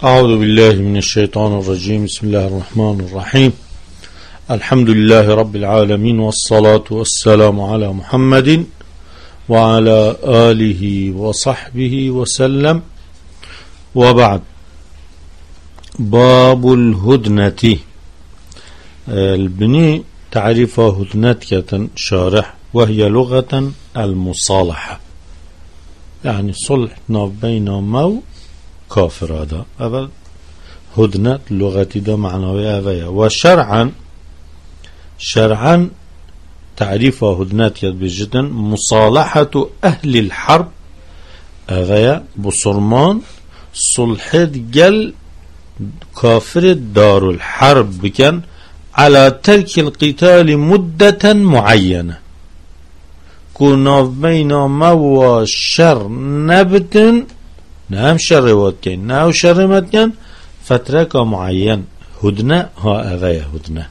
أعوذ بالله من الشيطان الرجيم. بسم الله الرحمن الرحيم. الحمد لله رب العالمين، والصلاة والسلام على محمد وعلى آله وصحبه وسلم، وبعد. باب الهدنة. البني تعرف هدنة شارح، وهي لغة المصالحة، يعني صلح بين مو كافر. هذا أول هدنة لغة دا معنوية أبايا. وشرعا تعريف هدنة بجدا مصالحة أهل الحرب أبايا بصرمان صلحت جل كافر دار الحرب بكن على ترك القتال مدة معينة، كنا بين مو الشر نبتن نعم شر واتكين ناو شر متكين فترة معين. هدنة ها أغاية هدنة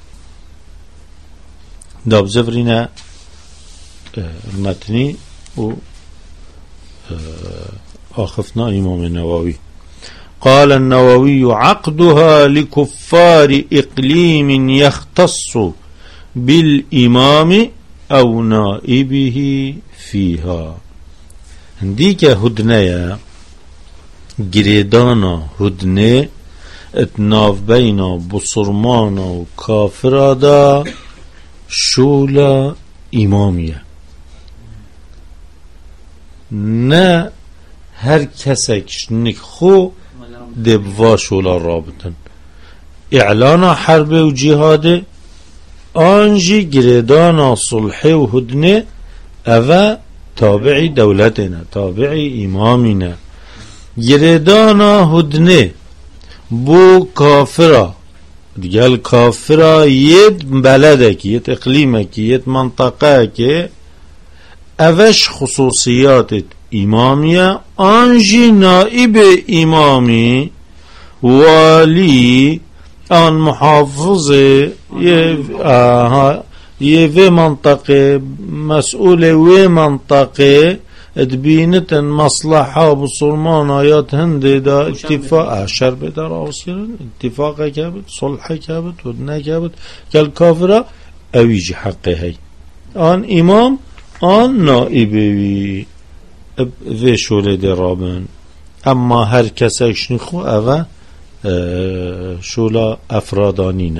داب زفرنا المتني و آخفنا إمام النووي. قال النووي: عقدها لكفار إقليم يختص بالإمام أو نائبه فيها. هنديك هدنة گریدانا هدنه اتناف بینا بصرمانا و کافرادا شولا امامیه. نه هر کسکش نکخو دبوا شولا رابطن. اعلانا حرب و جهاده آنجی گریدانا صلحه و هدنه اوه تابعی دولتنا، تابعی امامنا. گریدانا هدنه بو کافرا دیگل کافرا ید بلده کی، ید اقلیمه کی، ید منطقه کی، اوش خصوصیات امامیه. آنجی نائب امامی، والی، آن محافظ یه و منطقه، مسئول و منطقه ادبينتن مصلحة بصرمان آيات هندي دا اتفاق شرب دا راوسير اتفاق كابت صلح كابت ودنا كابت كالكافرة اويجي حقه هاي آن امام آن نائبي في شولة دي رابن. اما هر كساكش نخو اوه شولة افرادانين.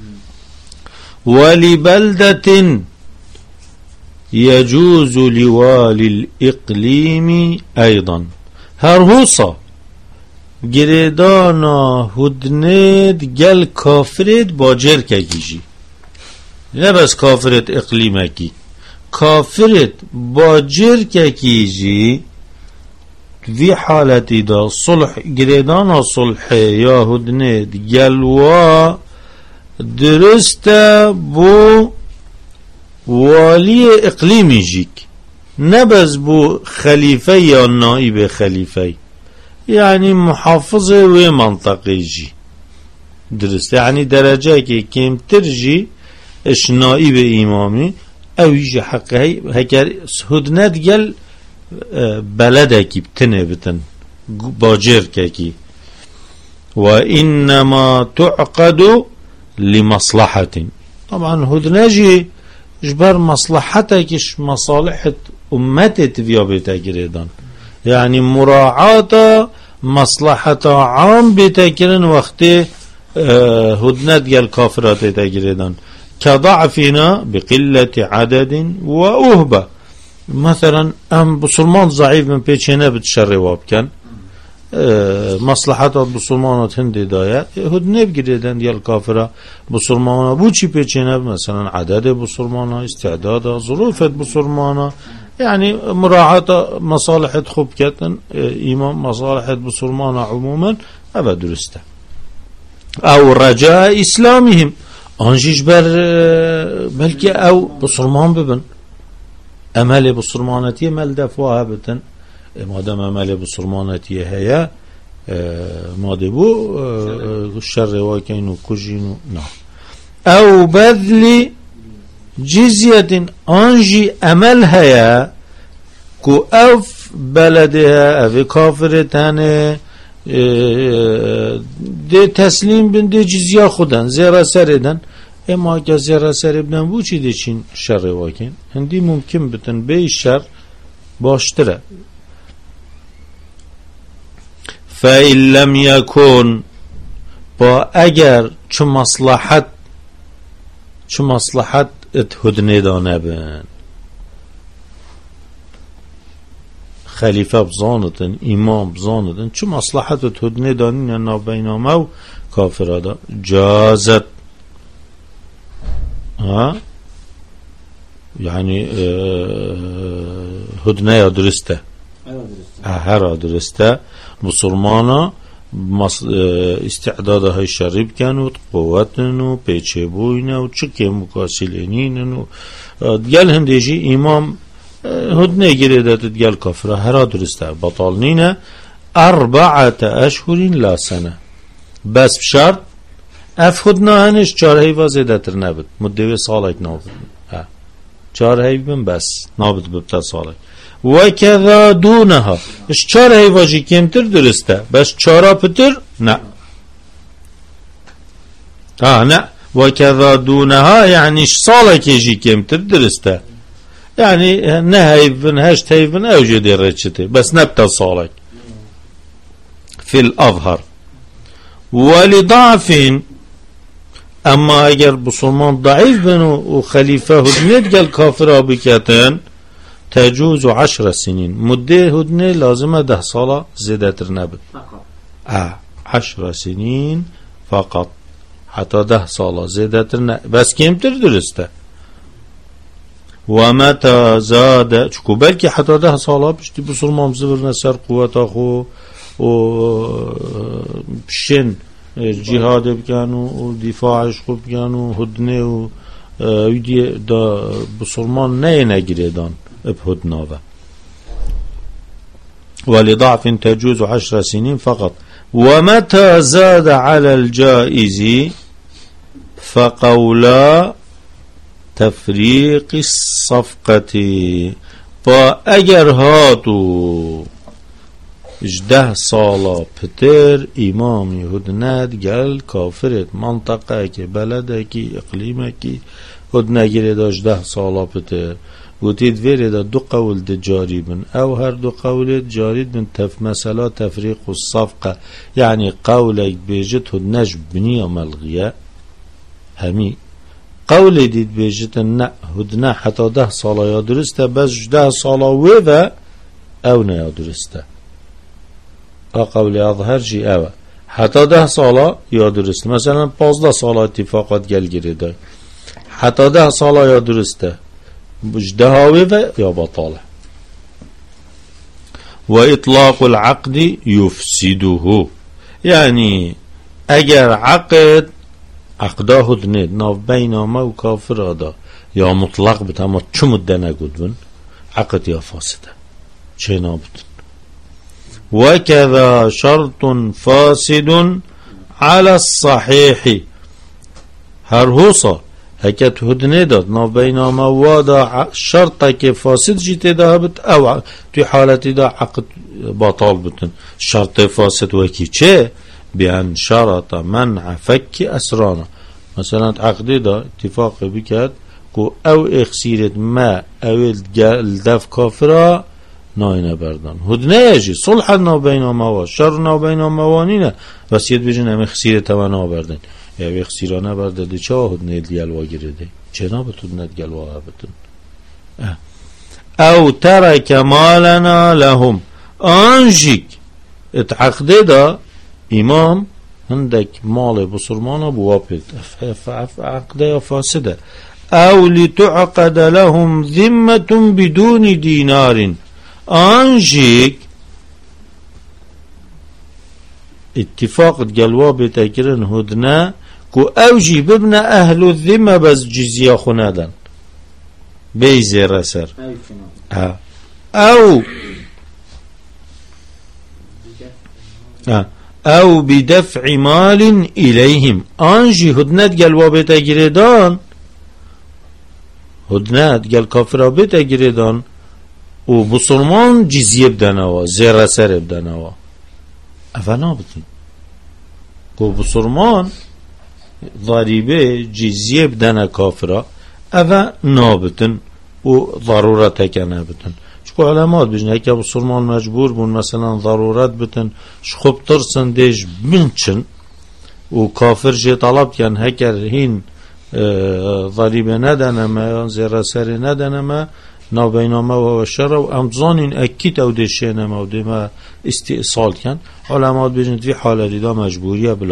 ولبلدة يجوز لوالي الإقليم أيضا. هرهوصا گریدانا هدنید گل کافرید با جرکه کیجی، نه بس کافرید اقلیمه کی، کافرید با جرکه کیجی. وی حالتی دا صلح گریدانا صلح یا هدنید گلوا درسته بو والی اقلیمی جیک، نبز بو خلیفه یا نائب خلیفه، یعنی محافظ و منطقه جی درست. یعنی درجه که کمتر جی اش نائب امامی اویجی حقه هکر هدنت گل بلده کی بتنه بتن باجر که کی. و انما تعقد لمصلحة. طبعا هدنه جی اجبر مصلحتكش مصالحة امتت فيها بتاكريدان، يعني مراعاة مصلحة عام بتاكرين وقت هدنات الكافرات بتاكريدان، كضعفنا بقلة عدد وأهبة. مثلا ام بسلمان ضعيف من بيتشينا بتشروا كان مصلحات بسلمانات هندي دايا هدنه بگیردن دیال کافره بسلمانا بو چی پیچینه، مثلا عدد بسلمانا، استعداد، ظروفت بسلمانا، يعني مراعاة مصالحة خوب كتن إمام مصالحة بسلمانا عموما أبا درسته. أو رجاء إسلامهم أنجيش بلكي أو بسلمان ببن أمال بسلمانتي مال دفوها بتن مادام عمل بصرمانتي هيا ماده بو الشر واكين وكجين نعم. او بذل جزية انجي عمل هيا كو اف بلدها او کافرتانه دي تسليم بن دي جزية خودن زيرا سردن اما اگه زيرا سردن بو چی دي چين شر واكين هندي ممكن بتن بي الشر باشتره فإن لم يكن با اگر چو مصلحت ات هدنه دانه بن خلیفه بزاندن امام بزاندن چو مصلحت ات هدنه دانین یا نابینامه و کافره دا جازت یعنی هدنه یا درسته هر درسته مسلمانا استعدادها شريب كانوا قوتنا بيتشبوينا وتشكي مقاسلينين ديال هنديجي امام هدنه جريدة ديال كفرة هرا درسته بطالنين 4 أشهر لا سنة بس بشرط هدنه هنش 4 هيفا زيادة ترنبت مدوي صالك نابد 4 هيفا بس نابد ببتا صالك وكذا دونها اش 4 هيفاجي كمتر درسته بس 4 بتر لا لا وكذا دونها يعني اش صالك يجي كمتر درسته يعني نهيفن هشت هيفن اوجد الرجتي بس نبتا صالك في الأظهر ولضعف اما اگر بسلمان ضعيف بنو وخليفه هدنت قال كافر بكاتن تجوز 10 سنين مدة هدنه لازمه 10 سالة زيادة نبت 10 سنين فقط حتى 10 سالة زيادة نبت بس كمتر درسته ومتى زاد چكو بلكي حتى 10 سالة بشتي بسلمان بزبرنا سر قوة اخو و بشن جهاد بكانوا ودفاعش خوب بكانوا هدنه و ويدي دا بسلمان نينا جريدان بهدناوه ولضعف تجوز 10 سنين فقط ومتى زاد على الجائز فقولا تفريق الصفقة فأجر هاتو 10 سالة بتر امام هدنات قال كافرت منطقة كي بلده كي اقليمه كي هدنه گرده 10 سالة بتر وتيد ويرد 2 قول جاري بن او هر 2 قول جاري بن مثلا تفريق الصفقة يعني قولك بيجت هدنج بنية ملغية همي قول ديد بيجت نا هدنا حتى 10 سالة يا درسته بس 10 سالة ويفا او نا يا درسته قول اظهر جي او حتى 10 سالة يا درسته مثلا 15 سالة اتفاقات گل گرده حتى 10 سالة يا درسته بجدهاوي يا بطالة وإطلاق العقد يفسده يعني اگر عقده هدنید ناف بینامه و کافر آده یا مطلق بت اما چه مده نگود بن عقد یا فاسده چه نابدن وكذا شرط فاسد على الصحيح هر حوصا هكت هدنه داد ناف بینامه وادا شرطه که فاسد جیته ده بت او توی حالتی ده عقد باطال بتن شرط فاسد وکی چه بأن شرط منع فك أسرانا مثلا عقده دا اتفاق بكات كو او اخسيرت ما او الدف كافرة ناينه بردان هدنه يجي صلحا نا بينما و شر نا بينما وانينه بس يد بجن ام اخسيرت ما نا بردن یا اخسيرانه برده دي چه هدنه ديالوا گرده چنا بتودنه ديالوا بتن او ترك مالنا لهم انجيك اتعقده دا امام عندك مال بصرمانه بوابد عقده فاسده او لتعقد لهم ذمة بدون دينار انجيك اتفاق جلواب تكرن هدنا كو اوجي ببنى اهل الذمة بس جزية خنادا بيزي رسر او بدفع مال اليهم انجي هدنات جلواب تكردان هدنات جل كافر بتجردان و بسلمان جزيه بدنوا زير سر بدنوا افنا بتن کو بسرمان ضريبه جزية بدنا كافرة أفا نابتن وضرورة كنابتن شكو علامات بجن هكا بسرمان مجبور بون مثلا ضرورات بتن شخوب ترسن ديش بنشن وكافر جي طلب كان هكا هين ضريبه ندنا ما زير سري ندنا ما نا بينما والشر وامزان اكيد او دشينا ما ودما استئصال كان علامات بجن في حاله دا مجبوريه بلا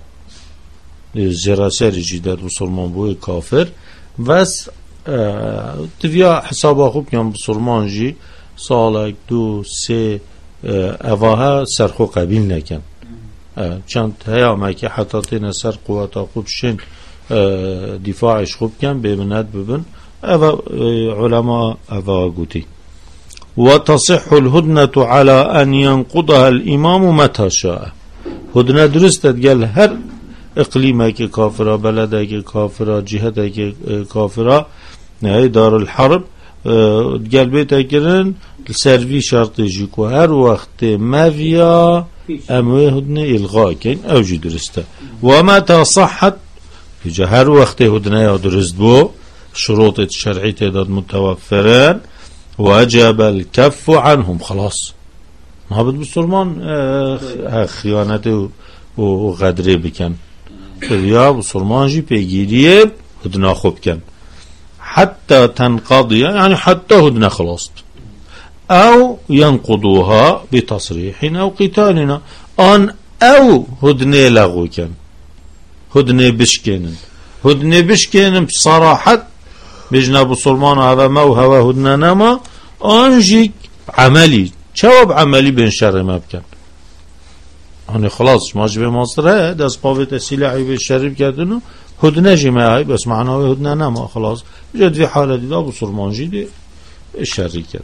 زير سري جداد مسلمان بو كافر بس تفيا حسابا خوب كان بسلمان جي سالك دو سي اواها سرخو قبيل نكن چند هيا ماكي حتى تينا سر قواتا خوب شن دفاعش خوب كان بمنات ببن أفا علماء أفا قوتي وتصح الهدنة على أن ينقضها الإمام متى شاء هدنة درستت قال هر إقليمك كافرة بلدك كافرة جهتك كافرة دار الحرب قال بيتكرن السرفي شرط يجيكو هر وقت ما فيها أموه هدنة إلغاء كين أوجي درسته ومتى صحت يجي هر وقت هدنة درست بو شروط الشرعية تداد متوفرين وجب الكف عنهم خلاص ما بد بسلمان خيانته وغدره بكن يا بسلمان جي بيجيريه هدنا خوب كن حتى تنقضي يعني حتى هدنا خلاص أو ينقضوها بتصريح أو قتالنا أن أو هدنا لغو كن هدنا بشكين بصراحة بجنا بسلمان هذا ما وهوا هدنا نما أنجيك عملي جواب عملي بين شر ما بكن يعني خلاص ما جبه مصر داس قوة السلاحي بالشر بكتنو هدنا جماعي بس معناه هدنا نما خلاص جد في حالة دا بسلمان جدي الشر كت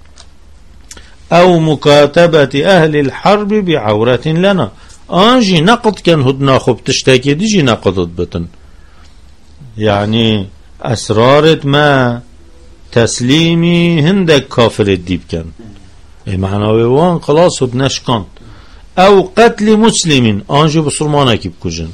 أو مكاتبة أهل الحرب بعورة لنا أنجي نقد كان هدنا خب تشتكي ديجي نقدت بتن يعني أسرارت ما تسليمي هندك كافر الديب كان معنى وان خلاص هدناش كان أو قتل مسلم أنجي بسلمانك بكجن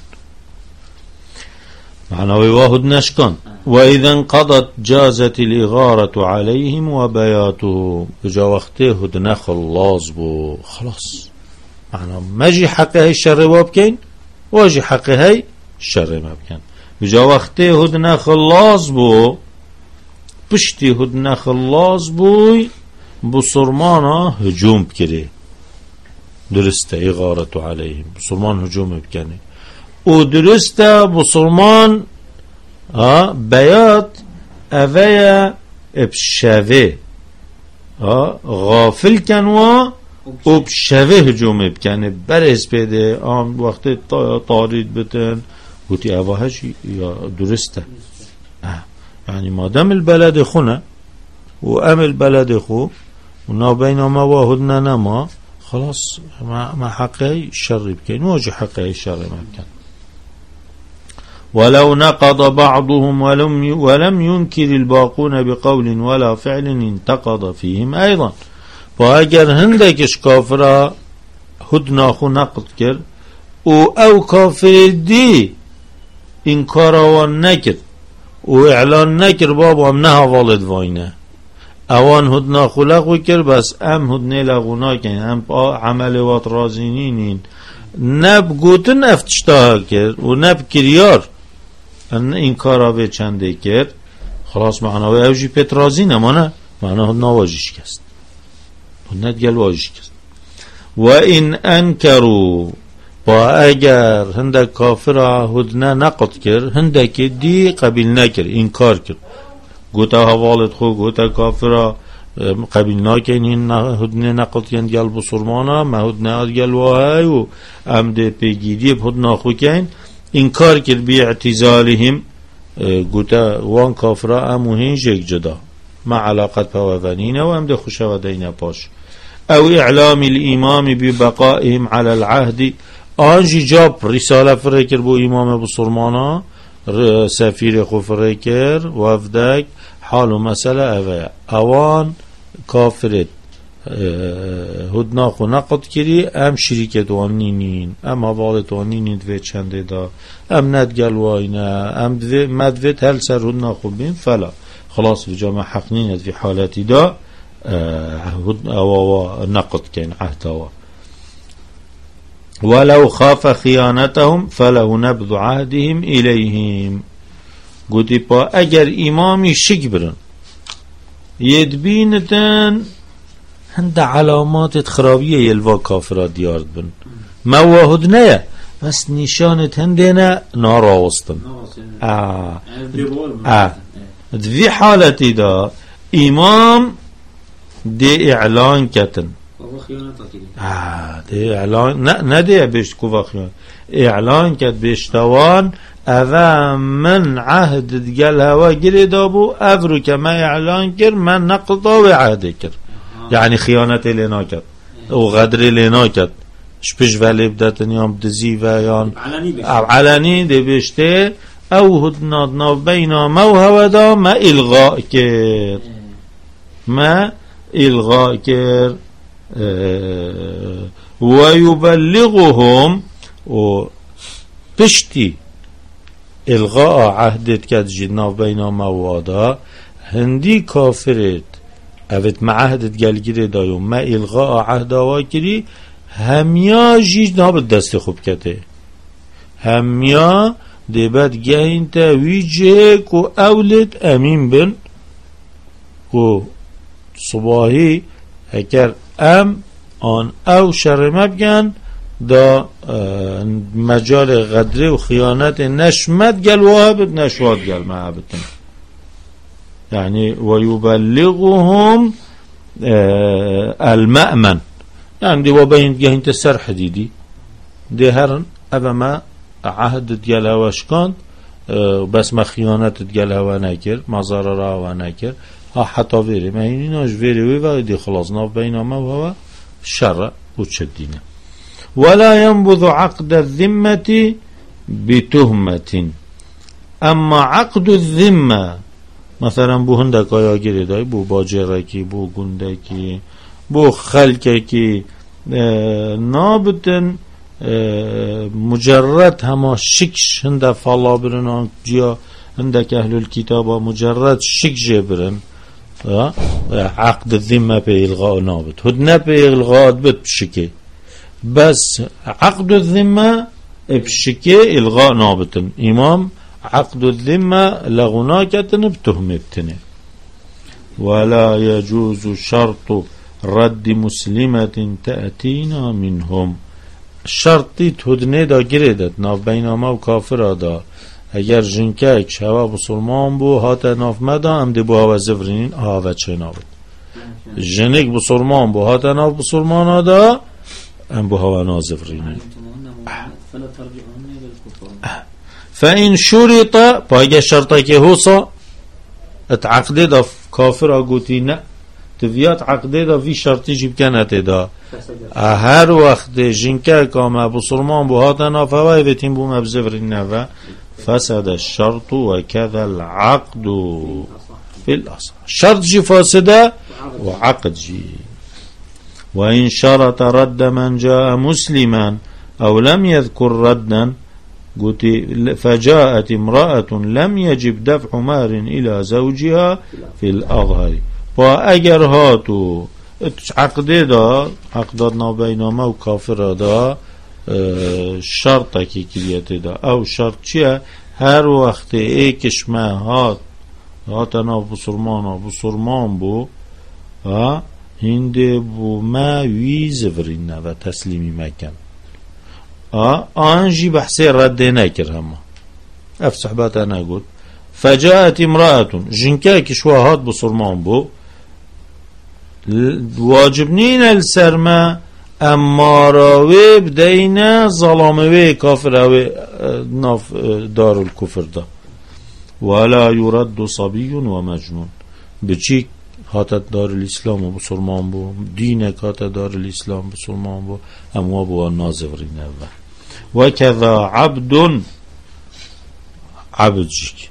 معنى هدناش كان وإذا انقضت جازت الإغارة عليهم وبياته بجا وقته هدنا خلاص بو خلاص معنى ماجي حقه الشر وابكين واجي حقه الشر ما بكين بجا وقته هدنا خلاص بو پشتی هدنا خلاص بوی بسرمانا هجوم بکره درسته اغارتو علیهم بسرمان هجوم بکنه و درسته بسرمان بیات اوه بشوه غافل کنوا و بشوه هجوم بکنه برز پیده آن وقت تارید بتن گوتی اوه یا درسته يعني ما دام البلد خنا وأم البلد خو ونا بينما واهدنا نما خلاص ما حقي الشر بكين واجه حقي الشر ما بكين ولو نقض بعضهم ولم ينكر الباقون بقول ولا فعل انتقض فيهم أيضا فأجر هندكش كافرة هدنا خو نقض كر أو كافر دي إنكار ونكر وإعلان نكر بابا امنها والد واينه اوان هدنا خلق وكر بس ام هدنا لغونا كن ام عمل وات رازينين نب گوتن افتشتاها كر و نب كريار ان انكارا به چنده كر خلاص معناه اوجي پت رازينه مانه معناه هدنا واجش كست هدنا دگل واجش كست وإن انكروا با اگر هندک کافر هدنه نقد کرد هندک دی قبیل نکرد انکار کرد گوتا حوالت خو گوتا کافر قبیل نکن این هدنه نقد کن گل بسرمانه ما هدنه گل واهای و امده پیگیری هدنه خو کن انکار کرد بی اعتزالهم گوتا وان کافر اموهین جگ جدا ما علاقت پاوانینه و امده خوشه و دینه پاش او اعلام الامام ببقائهم على العهد آنجی جاب رساله فرکر بو امام ابو سلمانا سفیر خو فرکر وفدک حال و مسئله اوان کافرت هدنا خو نقد کری ام شریکت وانینین ام حوالت وانینین دوی چنده دا ام ندگل واینه ام مدویت هل سر هدنا خو بین فلا خلاص في جامع حقنين في حالتي دا نقد كين عهدوا ولو خاف خيانتهم فله نبذ عهدهم إليهم قلت با اگر امامي شكبرن يدبينتن هند علامات خرابية يلوا كافرات ديارد بن مواهد نيا بس نشانت هندنا ناراوستن في حالتي دا امام دي اعلان كتن دي اعلان نه دي بيش كوفا خيانة اعلان كت بيشتوان اذا من عهد دقال هوا جري دابو افرو كما اعلان كر من نقضا وعهد كر يعني خيانة لنا كت وغدر لنا كت شبش ولی بدتن يام دزي ويان علني دي بيشته او هدنا بينا موهوه دا ما الغاء كر ما الغاء كر ويبلغهم و بشتي الغاء عهدت كد جدنا بينا موهوه هندي كافرت اوت معهدت گلگیره دایم ما الغاء عهد آوا کری همیا جیج نابد دست خوب کته همیا دیبت گهین تا ویجه کو اولت امین بن کو صباحی اگر ام آن او شرمه بگن دا مجال غدره و خیانت نشمت گل وابد نشواد گل معبتن يعني ويبلغهم المأمن يعني دي وبين جهنت السرح دي هرن أبا ما عهد ديالها واشكان بس ما خيانات ديالها وناكر ما ضررها وناكر حتى فيري ما هينيناش فيري ويبا دي خلاصنا بينما وهو شر وتشدينا ولا ينبذ عقد الذمة بتهمة أما عقد الذمة مثلا بو هندک آیا گیره دای بو باجرکی بو گندکی بو خلکی نابتن مجرد هما شکش هنده فالا برن جیا هندک اهل الكتاب مجرد شک جبرن عقد الذمه به الغاء نابت هدنه به الغاء بت بشکه بس عقد الذمه بشکه الغاء نابتن امام عقد الذمة لغناكتن بتهمتن ولا يجوز شرط رد مسلمة تأتينا منهم شرطی تهدنه دا گریدت ناف بیناما و کافر دا اگر جنکه شوا بسلمان بو هات ناف مدا هم دی بو هوا زفرینین آوه چه نابد جنک بسلمان بو هات ناف بسلمان دا هم بو هوا نازفرینین فإن شرط باقي شرطه که حوصا اتعقده دا کافر آگوتی نه تفیات عقده دا في شرطی جیب کنت دا هر وقت جنکه کامه بسلمان بو هاتنا فوای ویتیم بو مبزفرین نوه فسد الشرط وكذا العقد في الأصل شرط جي فاسده وعقد جي وإن شرط رد من جاء مسلما أو لم يذكر ردا قلت فجاءت امرأة لم يجب دفع مهر إلى زوجها في الأظهر فأجر هاتو عقده دا عقدنا بينما وكافر دا شرطه کی کلیت دا او شرط چیه هر وقت ایکش ما هاتنا بسرمان بو هنده بو ما ویز ورینه و تسلیمی مکن آنجی بحثی رد نکر همه اف صحبت انا قلت فجاءت امرأة جنكا كشواهات بسرمان بو واجبنين السرما اما راوي بدينا ظلاموي كافر اوي ناف دار الكفر دا ولا يرد صبي ومجنون بچيك هاتت دار الاسلام و بسرمان بو دينك هاتت دار الاسلام بسرمان بو اما بو النازورين وكذا عبد عبدك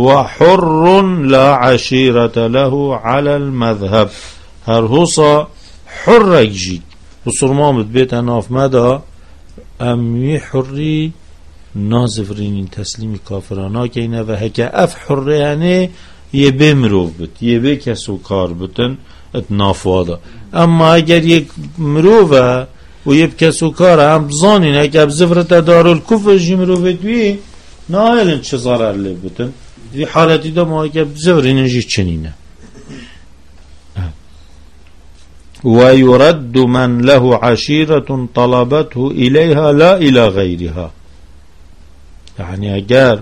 وحر لا عشيرة له على المذهب هر هوصا حرك جيك بصرمان بتبيت ناف مدى أمي حري نازفرين تسليم كافرانا كينا وهكا أف حري يعني يبي مروف بت يبي كسو كار بتن اتنافوادا اما اگر یک مروفه و یک کسو کار هم بزانین اگر بزفرت دارو الکفر جی مروفه دوی نایلن چه ضرر لی بتن دی حالتی دا ما اگر بزفرین جی چنینه ويرد من له عشيرة طلبته إليها لا إلى غيرها يعني اگر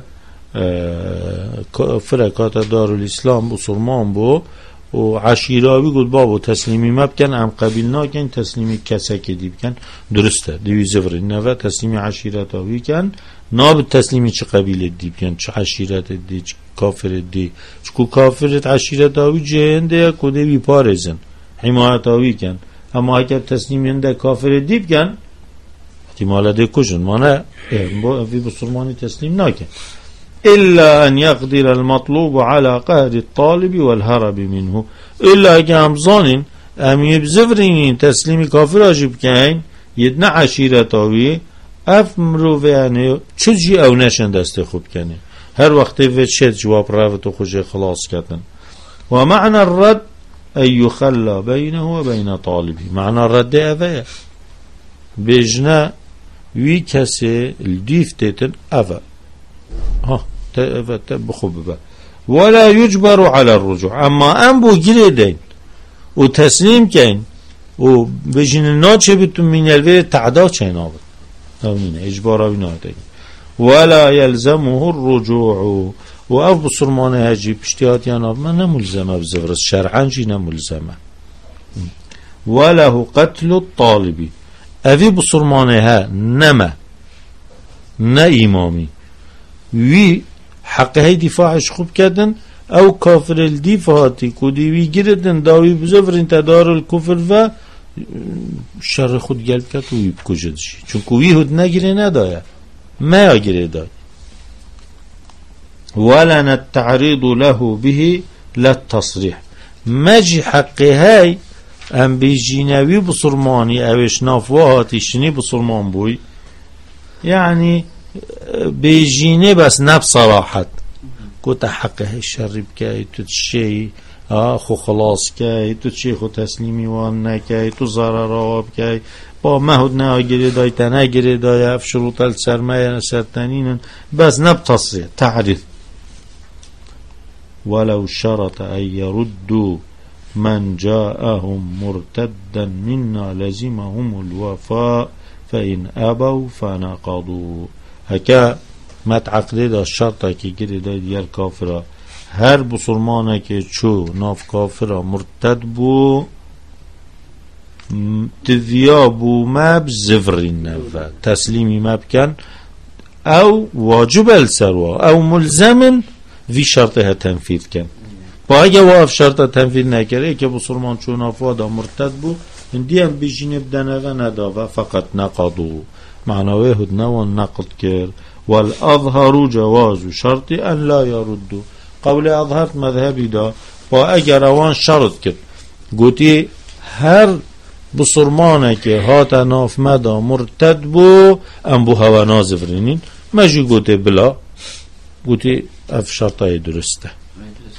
فرقات دار الاسلام بسرمان بو و عشیراوی گود بابو تسلیمی مبکن ام قبیل ناکن تسلیمی کسک دی بکن درسته دیوی زفر نوه تسلیمی عشیرتاوی کن ناب تسلیمی چه قبیل دی بکن چه عشیرت دی چه کافر دی چه کافرت عشیرتاوی جهنده کده بی پارزن حمایتاوی کن اما اگر تسلیمی انده کافر دی بکن احتمال ده کجن مانه وی بسرمانی تسلیم ناکن إلا أن يقدر المطلوب على قهر الطالب والهرب منه إلا كام ظانين أم يبزفرين تسليم كافر أجيب كاين يدنا عشيرتاوي أفمرو يعني چجي أو نشن دست خوب كاني هر وقت في شد جواب رافتو خوشي خلاص كتن ومعنى الرد أن يخلى بينه وبين طالبه معنى الرد أفا بجنا وي كسي الديف تيتن أفا بخوب ولا يجبر على الرجوع اما ام بو گیردین و تسلیم کن و بجین ناچه بتون من الوی تعدا چین آبد همینه اجبارا بنا دین ولا يلزمه الرجوع و او بسرمانه هجی پشتیات یا ناب من نملزمه بزفرس شرعا جی نملزمه وله قتل الطالبی اوی بسرمانه ها نمه نه امامی وی حق هی دفاعش خوب کردن او کافر الدفاعاتی کدی وی گردن داوی بزفرین تدار الکفر و شر خود گلب کرد و وی بکجدشی چون که وی هد نگیره ندایا ما گیره دای ولن التعريض له به للتصريح مجي حق هاي ام بيجينوي بصرماني اوش نافوهاتي شني بصرمان بوي يعني بيجيني بس نب صراحة كنت حقه الشر بكاي تتشي خو خلاص كاي تتشي خو تسليمي وان نكاي تو ضرر بكاي با مهد ناگیری دای تناگیری دای اف شروط السرمایه سرتنین بس نب تصريح تعريف ولو شرط أن يردوا من جاءهم مرتدا منا لزمهم الوفاء فإن أبوا فنقضوا هكا ما تعقده دا الشرطة كي جري دا ديال كافرة هر بسلمانه كي چو ناف كافرة مرتد بو تذيابو ما بزفرين نفا تسليمي ما بكن أو واجب السروا أو ملزم في شرطها تنفيذ كان باقي واف شرطة تنفيذ نكره كي بسلمان چو نافا دا مرتد بو انديهم بيجيني بدنغا ندافا فقط نقضوا معنوه هدنا والنقض كير والأظهر جواز شرط أن لا يردوا قول أظهرت مذهبي دا وأجر وان شرط كر قوتي هر بصرمانك هاتا ناف مدى مرتد بو ام بو هوا نازفرينين ماجي قوتي بلا قوتي اف شرطة درسته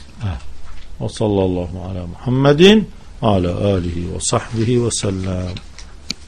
وصلى الله على محمد وعلى آله وصحبه وسلم.